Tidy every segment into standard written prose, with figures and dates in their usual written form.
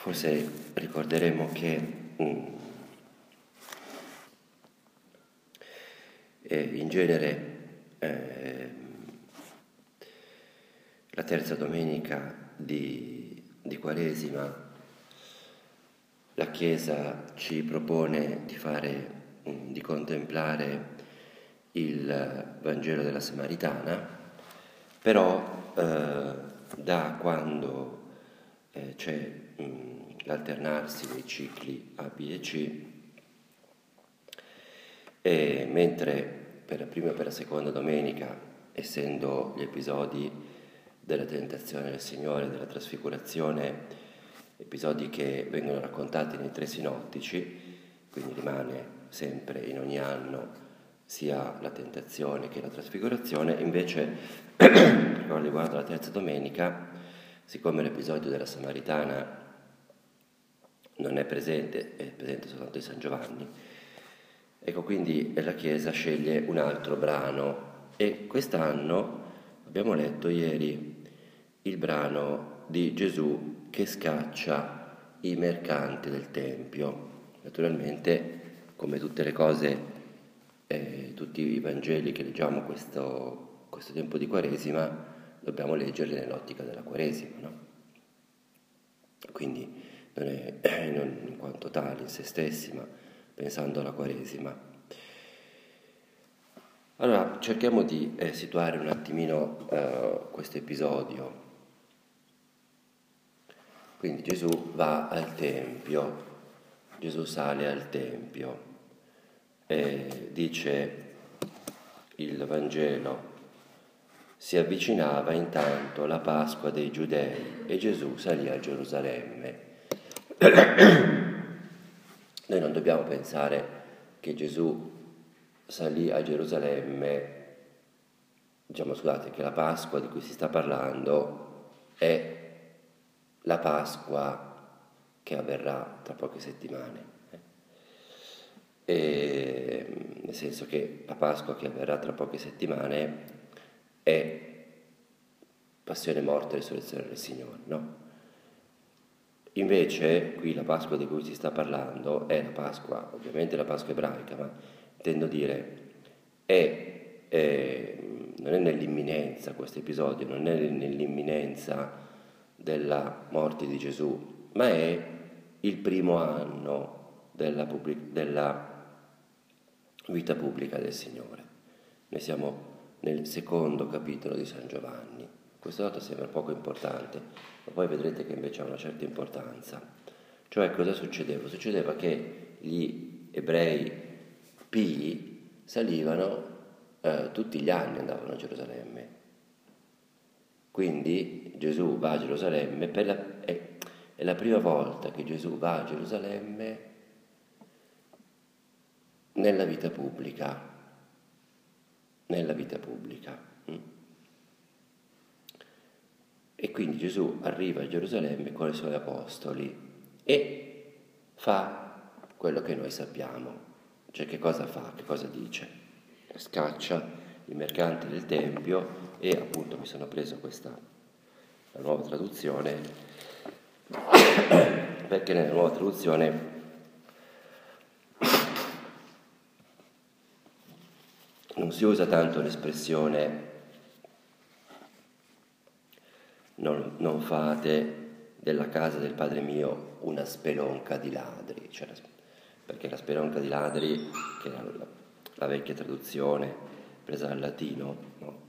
Forse ricorderemo che in genere la terza domenica di Quaresima la Chiesa ci propone di contemplare il Vangelo della Samaritana, però da quando c'è l'alternarsi dei cicli A, B e C, mentre per la prima e per la seconda domenica, essendo gli episodi della tentazione del Signore, della trasfigurazione, episodi che vengono raccontati nei tre sinottici, quindi rimane sempre in ogni anno sia la tentazione che la trasfigurazione. Invece, per quanto riguarda la terza domenica, siccome l'episodio della Samaritana non è presente, è presente soltanto di San Giovanni, ecco, quindi la Chiesa sceglie un altro brano, e quest'anno abbiamo letto ieri il brano di Gesù che scaccia i mercanti del Tempio. Naturalmente, come tutte le cose, tutti i Vangeli che leggiamo questo tempo di Quaresima, dobbiamo leggerli nell'ottica della Quaresima, no? Quindi non in quanto tali, in se stessi, ma pensando alla Quaresima. Allora, cerchiamo di situare un attimino questo episodio. Quindi Gesù va al Tempio, Gesù sale al Tempio, dice il Vangelo: si avvicinava intanto la Pasqua dei Giudei e Gesù salì a Gerusalemme. Noi non dobbiamo pensare che Gesù salì a Gerusalemme, che la Pasqua di cui si sta parlando è la Pasqua che avverrà tra poche settimane. Nel senso che la Pasqua che avverrà tra poche settimane è passione, morte e risurrezione del Signore, no? Invece qui la Pasqua di cui si sta parlando è la Pasqua, ovviamente la Pasqua ebraica, ma intendo dire non è nell'imminenza questo episodio, non è nell'imminenza della morte di Gesù, ma è il primo anno della vita pubblica del Signore. Noi siamo nel secondo capitolo di San Giovanni. Questo dato sembra poco importante, ma poi vedrete che invece ha una certa importanza. Cioè, cosa succedeva? Succedeva che gli ebrei pii salivano tutti gli anni, andavano a Gerusalemme. Quindi Gesù va a Gerusalemme, è la prima volta che Gesù va a Gerusalemme nella vita pubblica. E quindi Gesù arriva a Gerusalemme con i suoi apostoli e fa quello che noi sappiamo. Cioè, che cosa fa? Che cosa dice? Scaccia i mercanti del Tempio, e appunto mi sono preso la nuova traduzione, perché nella nuova traduzione non si usa tanto l'espressione non fate della casa del Padre mio una spelonca di ladri, cioè, perché la spelonca di ladri, che era la vecchia traduzione presa dal latino, no?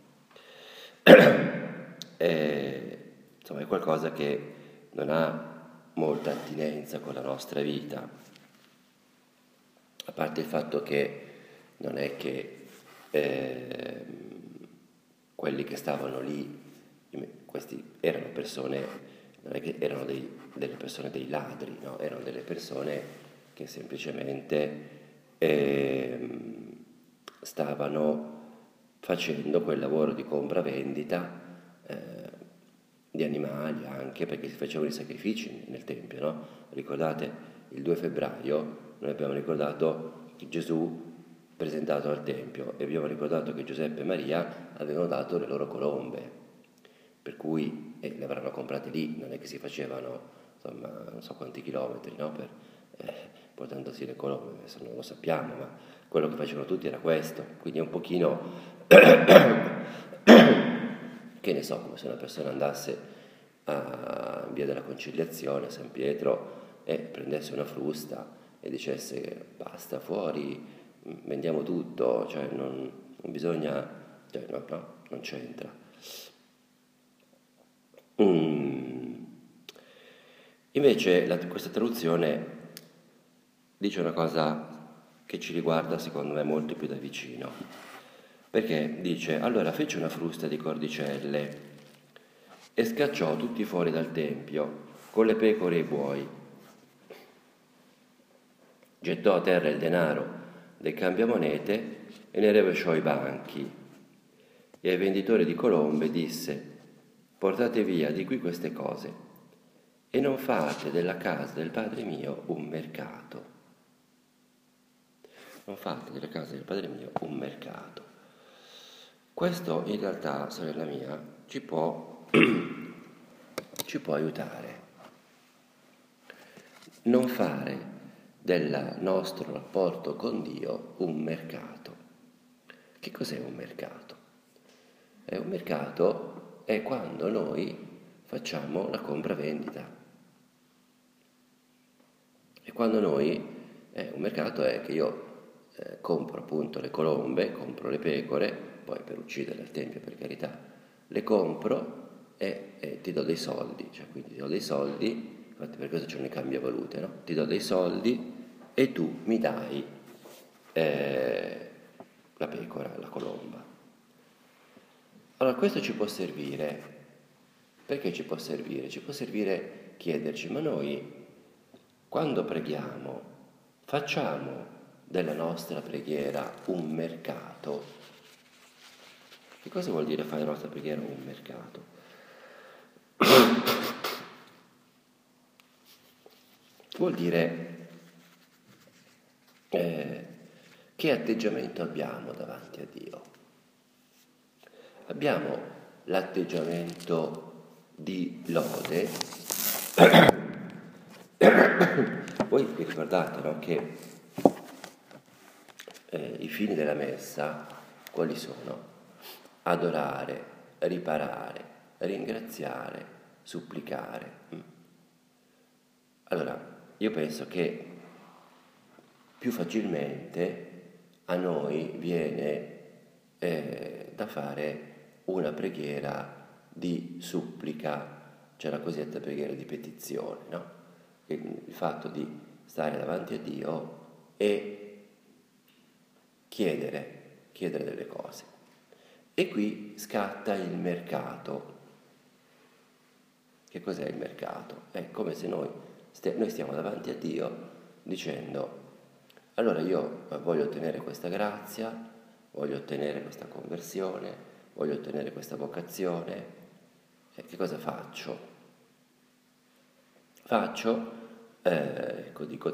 Insomma, è qualcosa che non ha molta attinenza con la nostra vita, a parte il fatto che non è che quelli che stavano lì, questi erano persone, non è che erano delle persone, dei ladri, no? Erano delle persone che semplicemente stavano facendo quel lavoro di compravendita di animali, anche perché si facevano i sacrifici nel Tempio, no? Ricordate, il 2 febbraio noi abbiamo ricordato Gesù presentato al Tempio, e abbiamo ricordato che Giuseppe e Maria avevano dato le loro colombe, per cui le avranno comprate lì, non è che si facevano insomma, non so quanti chilometri, no? Portandosi le colombe, adesso non lo sappiamo, ma quello che facevano tutti era questo, quindi è un pochino, che ne so, come se una persona andasse in via della Conciliazione, a San Pietro, e prendesse una frusta e dicesse basta, fuori, vendiamo tutto, cioè non bisogna, cioè no, non c'entra. Invece questa traduzione dice una cosa che ci riguarda secondo me molto più da vicino, perché dice allora fece una frusta di cordicelle e scacciò tutti fuori dal tempio con le pecore e i buoi, gettò a terra il denaro dei cambiamonete e ne rovesciò i banchi e ai venditori di colombe disse portate via di qui queste cose e non fate della casa del Padre mio un mercato. Non fate della casa del Padre mio un mercato. Questo in realtà, sorella mia, ci può aiutare. Non fare del nostro rapporto con Dio un mercato. Che cos'è un mercato? Un mercato è quando noi facciamo la compravendita. E quando noi, un mercato è che io compro appunto le colombe, compro le pecore, poi per ucciderle al tempio per carità, le compro e ti do dei soldi, cioè quindi ti do dei soldi, infatti per questo c'è un cambiavalute, no? Ti do dei soldi e tu mi dai la pecora, la colomba. Allora questo ci può servire, perché ci può servire? Ci può servire chiederci, ma noi quando preghiamo facciamo della nostra preghiera un mercato? Che cosa vuol dire fare la nostra preghiera un mercato? Vuol dire che atteggiamento abbiamo davanti a Dio. Abbiamo l'atteggiamento di lode. Voi vi ricordate, no, che i fini della messa quali sono? Adorare, riparare, ringraziare, supplicare. Allora, io penso che più facilmente a noi viene da fare una preghiera di supplica, cioè la cosiddetta preghiera di petizione, no? Il fatto di stare davanti a Dio e chiedere delle cose. E qui scatta il mercato. Che cos'è il mercato? È come se noi stiamo davanti a Dio dicendo allora io voglio ottenere questa grazia, voglio ottenere questa conversione, voglio ottenere questa vocazione. E che cosa faccio? Dico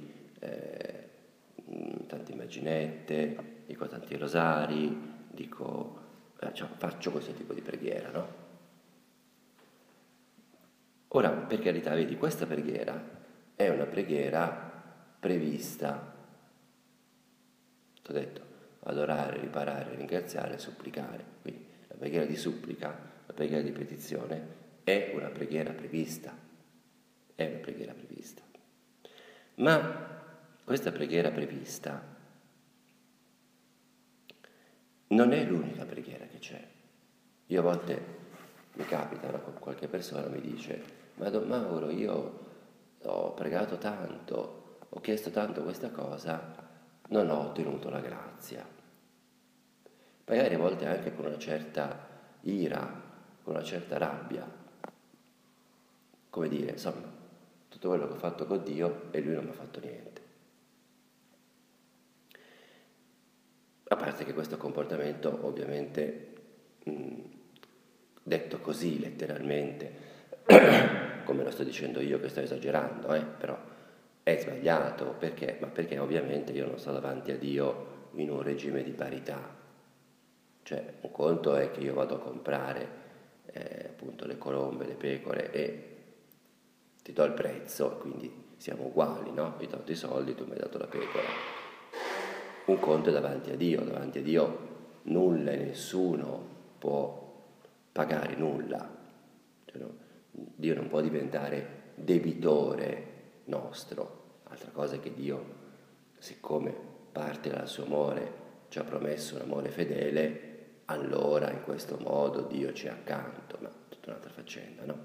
tante immaginette, dico tanti rosari, faccio questo tipo di preghiera, no? Ora, per carità, vedi, questa preghiera è una preghiera prevista. T'ho detto, adorare, riparare, ringraziare, supplicare. Quindi la preghiera di supplica, la preghiera di petizione è una preghiera prevista. È una preghiera prevista. Ma questa preghiera prevista non è l'unica preghiera che c'è. Io a volte mi capita, no, qualche persona mi dice ma Don Mauro, io ho pregato tanto, ho chiesto tanto questa cosa, non ho ottenuto la grazia. Magari a volte anche con una certa ira, con una certa rabbia. Come dire, insomma, tutto quello che ho fatto con Dio e Lui non mi ha fatto niente. A parte che questo comportamento, ovviamente, detto così letteralmente, come lo sto dicendo io che sto esagerando, però è sbagliato, perché? Ma perché ovviamente io non sto davanti a Dio in un regime di parità. Cioè, un conto è che io vado a comprare appunto le colombe, le pecore ti do il prezzo, quindi siamo uguali, no? Io ti ho dato i soldi, tu mi hai dato la pecora. Un conto è davanti a Dio nulla e nessuno può pagare nulla. Cioè, no? Dio non può diventare debitore nostro. Altra cosa è che Dio, siccome parte dal suo amore, ci ha promesso un amore fedele, allora in questo modo Dio ci è accanto, ma tutta un'altra faccenda, no?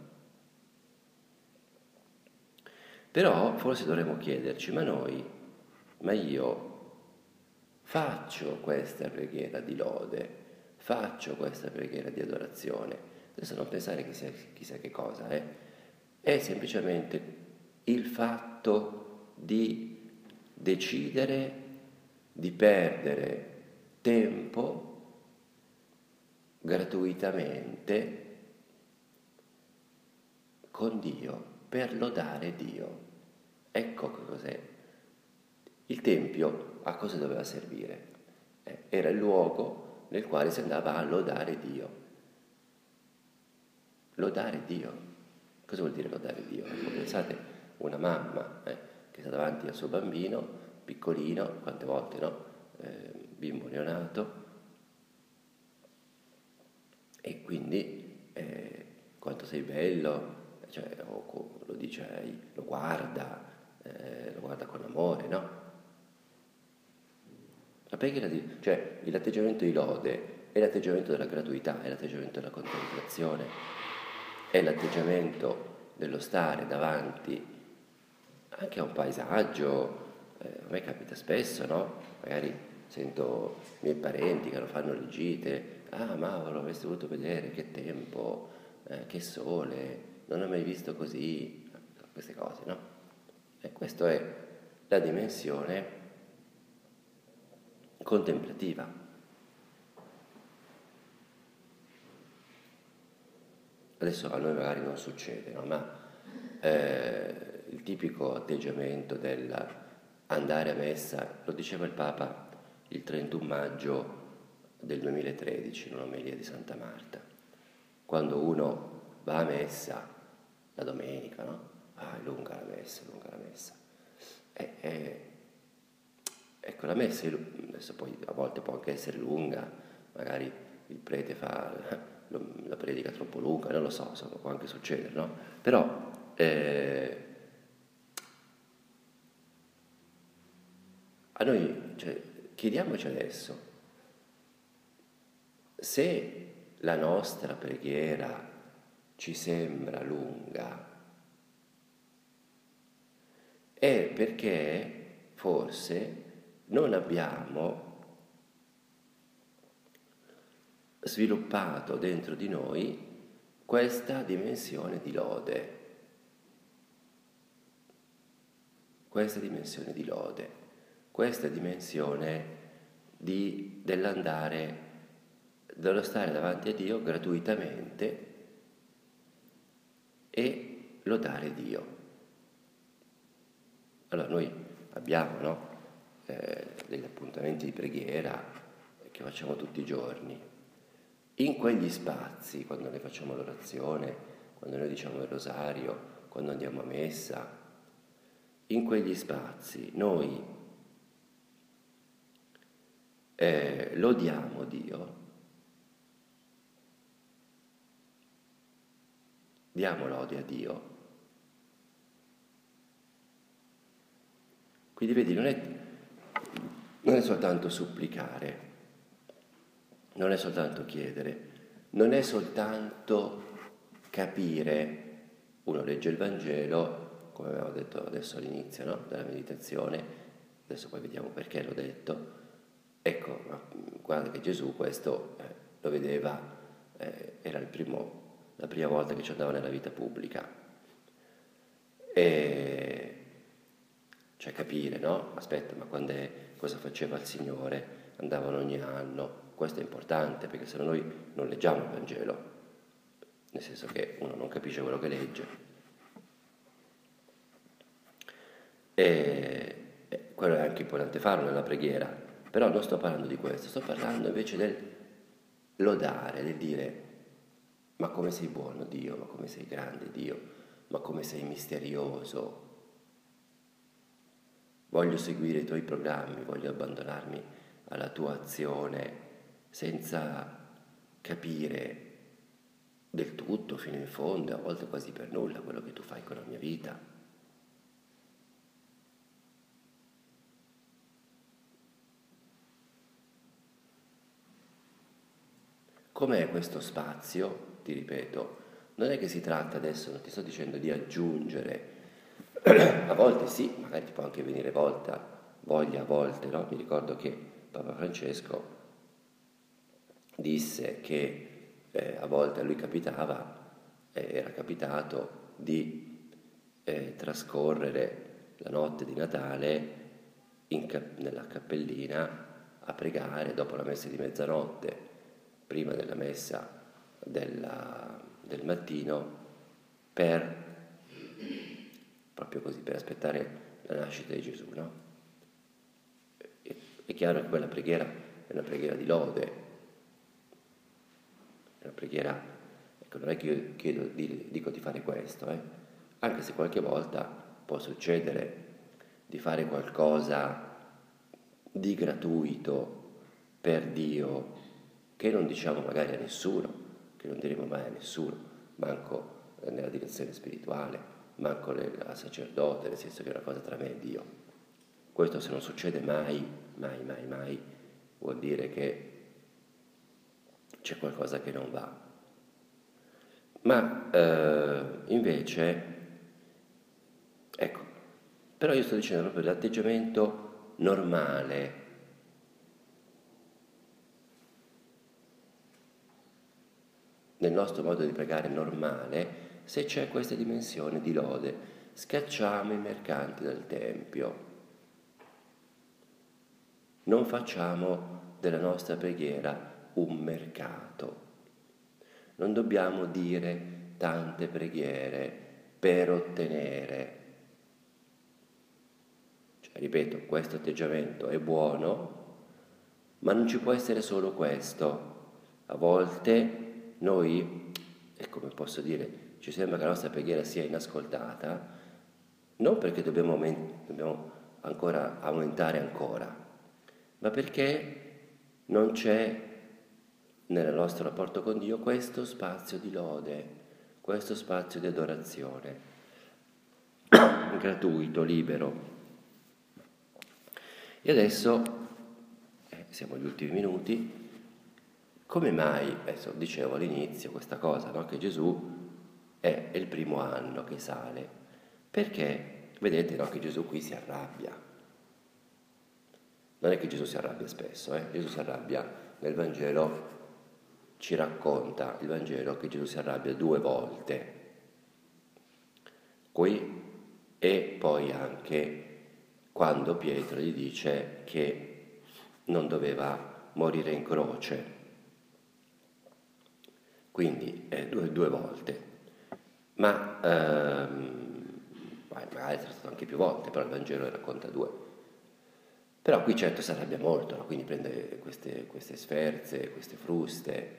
Però forse dovremmo chiederci, ma io faccio questa preghiera di lode, faccio questa preghiera di adorazione. Adesso non pensare che sia chissà che cosa, è semplicemente il fatto di decidere di perdere tempo gratuitamente con Dio per lodare Dio. Ecco che cos'è. Il Tempio a cosa doveva servire? Era il luogo nel quale si andava a lodare Dio. Lodare Dio. Cosa vuol dire lodare Dio? Pensate, una mamma che sta davanti al suo bambino, piccolino, quante volte, no? Bimbo neonato, e quindi quanto sei bello, cioè, lo dice, lo guarda con amore, no? La preghiera cioè l'atteggiamento di lode è l'atteggiamento della gratuità, è l'atteggiamento della contemplazione, è l'atteggiamento dello stare davanti anche a un paesaggio. A me capita spesso, no? Magari sento i miei parenti che lo fanno le gite, Mauro, avresti voluto vedere che tempo, che sole, non ho mai visto così, queste cose, no? E questa è la dimensione contemplativa. Adesso a noi magari non succede, no? Ma il tipico atteggiamento dell'andare a messa, lo diceva il Papa il 31 maggio del 2013 in un'omelia di Santa Marta, quando uno va a messa la domenica, no? È lunga la messa, lunga la messa. Ecco, la messa adesso poi a volte può anche essere lunga, magari il prete fa la predica troppo lunga, non lo so, insomma, può anche succedere, no? Però a noi, cioè, chiediamoci adesso, se la nostra preghiera ci sembra lunga, è perché forse non abbiamo sviluppato dentro di noi questa dimensione di lode, questa dimensione dello stare davanti a Dio gratuitamente e lodare Dio. Allora noi abbiamo, no? Degli appuntamenti di preghiera che facciamo tutti i giorni. In quegli spazi, quando noi facciamo l'orazione, quando noi diciamo il rosario, quando andiamo a messa, in quegli spazi noi lodiamo Dio, diamo lode a Dio. Quindi vedi, non è soltanto supplicare, non è soltanto chiedere, non è soltanto capire. Uno legge il Vangelo, come avevamo detto adesso all'inizio, no? Della meditazione, adesso poi vediamo perché l'ho detto. Ecco, ma guarda che Gesù questo lo vedeva, era la prima volta che ci andava nella vita pubblica. Cioè capire, no? Aspetta, ma cosa faceva il Signore? Andavano ogni anno. Questo è importante, perché se no noi non leggiamo il Vangelo, nel senso che uno non capisce quello che legge. Quello è anche importante farlo nella preghiera, però non sto parlando di questo, sto parlando invece del lodare, del dire: ma come sei buono Dio, ma come sei grande Dio, ma come sei misterioso, voglio seguire i tuoi programmi, voglio abbandonarmi alla tua azione senza capire del tutto, fino in fondo, a volte quasi per nulla, quello che tu fai con la mia vita. Com'è questo spazio? Ti ripeto, non è che si tratta adesso, non ti sto dicendo di aggiungere, a volte sì, magari ti può anche venire voglia a volte, no? Mi ricordo che Papa Francesco disse che a volte a lui era capitato di trascorrere la notte di Natale nella cappellina a pregare dopo la messa di mezzanotte, prima della messa del mattino, proprio così, per aspettare la nascita di Gesù, no? È chiaro che quella preghiera è una preghiera di lode, è una preghiera, ecco, non è che io dico di fare questo, anche se qualche volta può succedere di fare qualcosa di gratuito per Dio, che non diciamo magari a nessuno, che non diremo mai a nessuno, manco nella direzione spirituale, manco al sacerdote, nel senso che è una cosa tra me e Dio. Questo se non succede mai, vuol dire che c'è qualcosa che non va. Ma invece, ecco, però io sto dicendo proprio l'atteggiamento normale, nel nostro modo di pregare normale, se c'è questa dimensione di lode, scacciamo i mercanti dal Tempio. Non facciamo della nostra preghiera un mercato. Non dobbiamo dire tante preghiere per ottenere. Cioè, ripeto, questo atteggiamento è buono, ma non ci può essere solo questo. A volte noi, e come posso dire, ci sembra che la nostra preghiera sia inascoltata, non perché dobbiamo ancora aumentare ancora, ma perché non c'è nel nostro rapporto con Dio questo spazio di lode, questo spazio di adorazione, gratuito, libero. E adesso, siamo agli ultimi minuti, come mai, adesso dicevo all'inizio questa cosa, no? Che Gesù è il primo anno che sale, perché vedete, no, che Gesù qui si arrabbia. Non è che Gesù si arrabbia spesso, Gesù si arrabbia, nel Vangelo ci racconta il Vangelo che Gesù si arrabbia 2 volte, qui e poi anche quando Pietro gli dice che non doveva morire in croce, quindi 2 volte, ma magari è stato anche più volte, però il Vangelo racconta 2. Però qui certo si arrabbia molto, no? Quindi prende queste sferze, queste fruste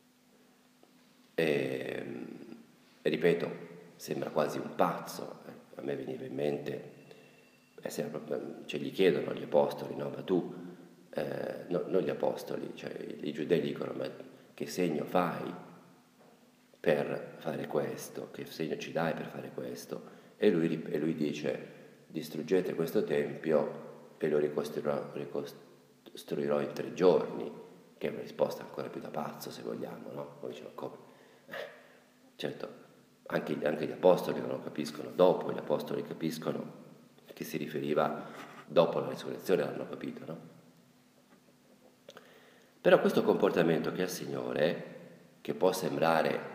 e ripeto, sembra quasi un pazzo. A me veniva in mente, cioè gli chiedono gli apostoli, no? Ma tu, non gli apostoli, cioè i giudei dicono, ma che segno fai per fare questo? Che segno ci dai per fare questo? E lui dice, distruggete questo tempio e lo ricostruirò in 3 giorni, che è una risposta ancora più da pazzo, se vogliamo, no? Poi dice, ma come? Certo, anche gli apostoli non lo capiscono, dopo gli apostoli capiscono che si riferiva dopo la risurrezione, l'hanno capito, no? Però questo comportamento che ha il Signore, che può sembrare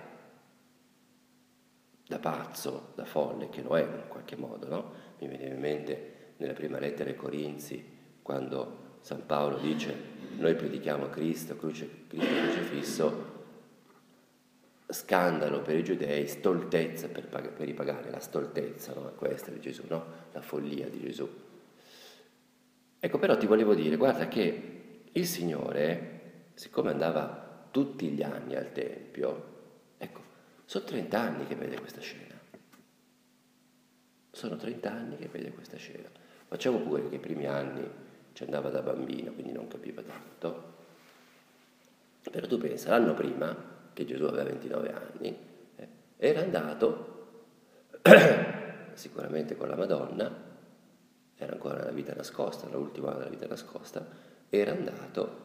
da pazzo, da folle, che lo è in qualche modo, no? Mi viene in mente nella prima lettera ai Corinzi, quando San Paolo dice noi predichiamo Cristo crocifisso, scandalo per i giudei, stoltezza per i pagani, la stoltezza, no? Questa di Gesù, no? La follia di Gesù. Ecco, però ti volevo dire, guarda che il Signore, siccome andava tutti gli anni al Tempio, ecco, sono 30 anni che vede questa scena. sono 30 anni che vede questa scena. Facciamo pure che i primi anni ci andava da bambino, quindi non capiva tanto. Però tu pensa, l'anno prima, che Gesù aveva 29 anni, era andato sicuramente con la Madonna, era ancora nella vita nascosta, l'ultima della vita nascosta, era andato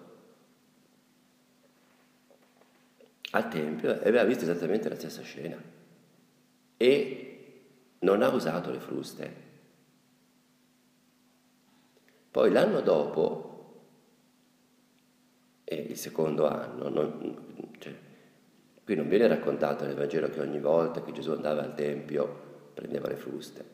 al Tempio e aveva visto esattamente la stessa scena e non ha usato le fruste. Poi l'anno dopo, e il secondo anno, qui non viene raccontato nel Vangelo che ogni volta che Gesù andava al Tempio prendeva le fruste.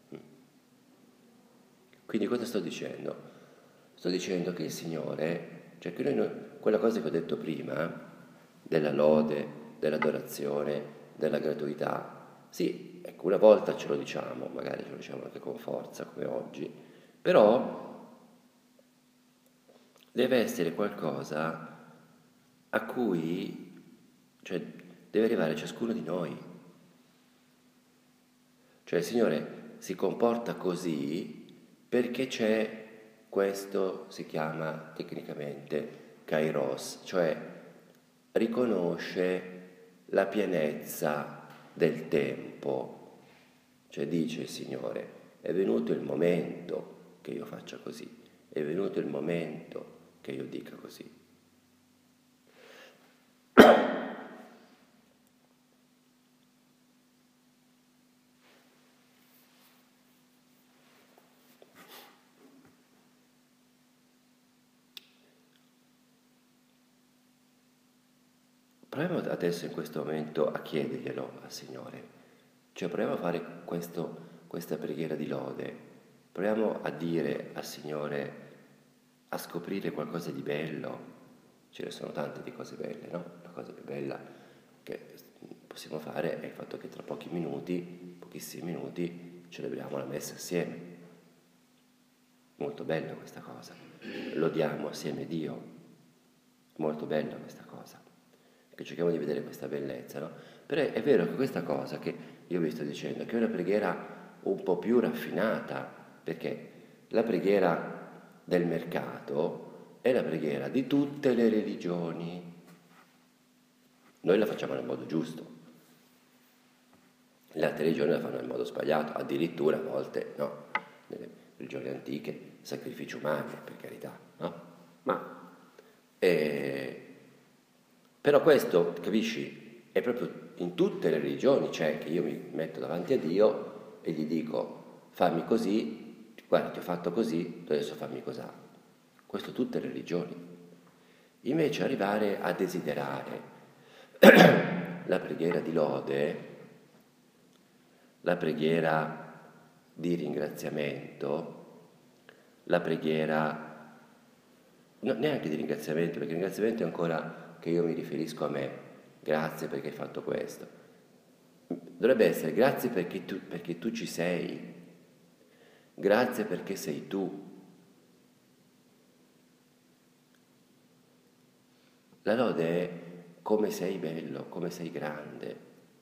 Quindi cosa sto dicendo? Sto dicendo che il Signore, cioè che noi, quella cosa che ho detto prima, della lode, dell'adorazione, della gratuità, sì, ecco, una volta ce lo diciamo, magari ce lo diciamo anche con forza come oggi, però deve essere qualcosa a cui, cioè, deve arrivare ciascuno di noi. Cioè il Signore si comporta così perché c'è questo, si chiama tecnicamente kairos, cioè riconosce la pienezza del tempo. Cioè dice il Signore, è venuto il momento che io faccia così, è venuto il momento che io dica così. Proviamo adesso in questo momento a chiederglielo al Signore, cioè proviamo a fare questa preghiera di lode, proviamo a dire al Signore, a scoprire qualcosa di bello, ce ne sono tante di cose belle, no? La cosa più bella che possiamo fare è il fatto che tra pochi minuti, pochissimi minuti, celebriamo la messa assieme. Molto bella questa cosa, lodiamo assieme Dio, molto bella questa cosa. Che cerchiamo di vedere questa bellezza, no? Però è vero che questa cosa che io vi sto dicendo, che è una preghiera un po' più raffinata, perché la preghiera del mercato è la preghiera di tutte le religioni. Noi la facciamo nel modo giusto, le altre religioni la fanno nel modo sbagliato, addirittura a volte, no, nelle religioni antiche, sacrifici umani, per carità, no? Ma però questo, capisci, è proprio in tutte le religioni, cioè che io mi metto davanti a Dio e gli dico fammi così, guarda ti ho fatto così, tu adesso fammi cos'ha. Questo tutte le religioni. Invece arrivare a desiderare la preghiera di lode, la preghiera di ringraziamento, la preghiera, no, neanche di ringraziamento, perché il ringraziamento è ancora che io mi riferisco a me, grazie perché hai fatto questo. Dovrebbe essere grazie perché tu ci sei, grazie perché sei tu. La lode è come sei bello, come sei grande,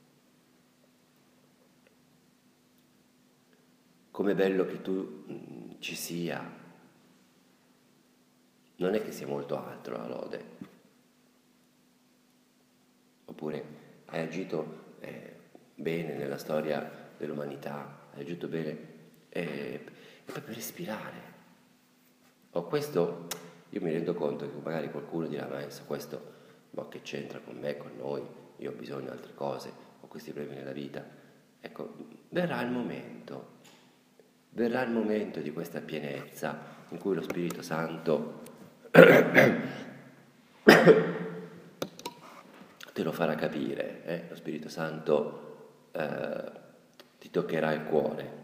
come bello che tu ci sia. Non è che sia molto altro la lode. Oppure hai agito bene nella storia dell'umanità, hai agito bene e poi per respirare. Questo io mi rendo conto che magari qualcuno dirà, ma questo che c'entra con me, con noi, io ho bisogno di altre cose, ho questi problemi nella vita. Ecco, verrà il momento di questa pienezza in cui lo Spirito Santo te lo farà capire, lo Spirito Santo ti toccherà il cuore.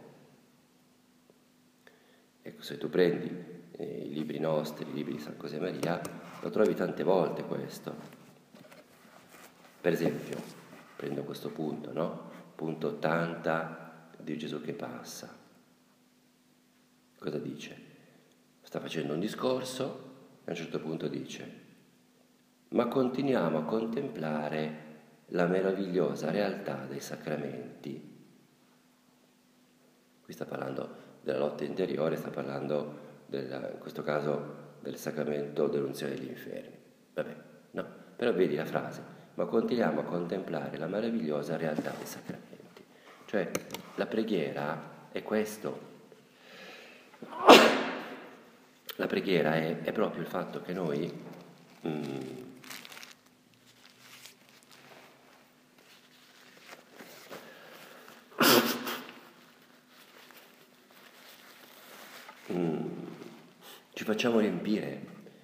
Ecco, se tu prendi i libri nostri, i libri di San Josemaria, lo trovi tante volte questo. Per esempio, prendo questo punto, no? Punto 80 di Gesù che passa. Cosa dice? Sta facendo un discorso e a un certo punto dice: ma continuiamo a contemplare la meravigliosa realtà dei sacramenti. Qui sta parlando della lotta interiore, sta parlando in questo caso del sacramento dell'unzione degli infermi. Vabbè, no, però vedi la frase, ma continuiamo a contemplare la meravigliosa realtà dei sacramenti. Cioè, la preghiera è questo. La preghiera è proprio il fatto che noi ci facciamo riempire,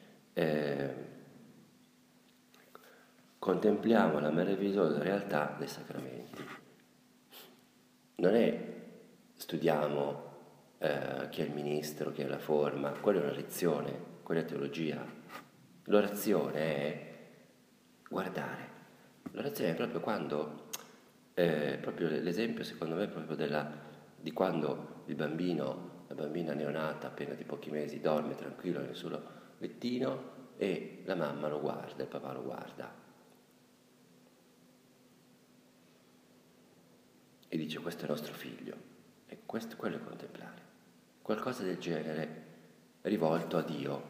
contempliamo la meravigliosa realtà dei sacramenti. Non è studiamo chi è il ministro, chi è la forma, quella è una lezione, quella è teologia. L'orazione è guardare. L'orazione è proprio quando, proprio l'esempio secondo me è proprio di quando il bambino, la bambina neonata appena di pochi mesi dorme tranquillo nel suo lettino e la mamma lo guarda, il papà lo guarda e dice questo è nostro figlio. E questo, quello è contemplare. Qualcosa del genere rivolto a Dio.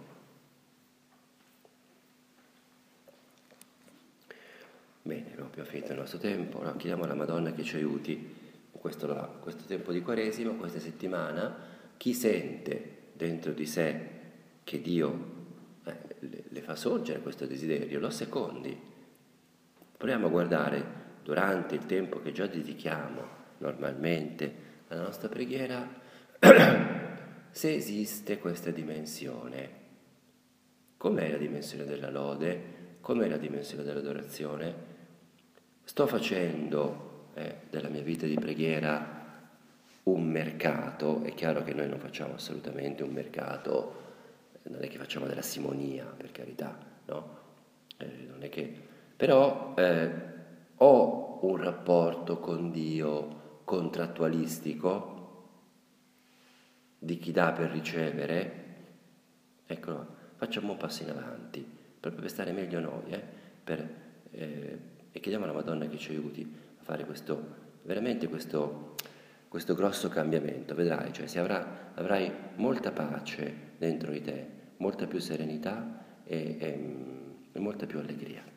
Bene, abbiamo più finito il nostro tempo, no? Chiediamo alla Madonna che ci aiuti in questo tempo di Quaresima, questa settimana. Chi sente dentro di sé che Dio le fa sorgere questo desiderio, lo assecondi. Proviamo a guardare durante il tempo che già dedichiamo normalmente alla nostra preghiera se esiste questa dimensione. Com'è la dimensione della lode? Com'è la dimensione dell'adorazione? Sto facendo della mia vita di preghiera un mercato. È chiaro che noi non facciamo assolutamente un mercato, non è che facciamo della simonia, per carità, no? Non è che... Però ho un rapporto con Dio contrattualistico di chi dà per ricevere. Ecco, facciamo un passo in avanti, proprio per stare meglio noi, e chiediamo alla Madonna che ci aiuti a fare veramente questo grosso cambiamento. Vedrai, cioè avrai molta pace dentro di te, molta più serenità e molta più allegria.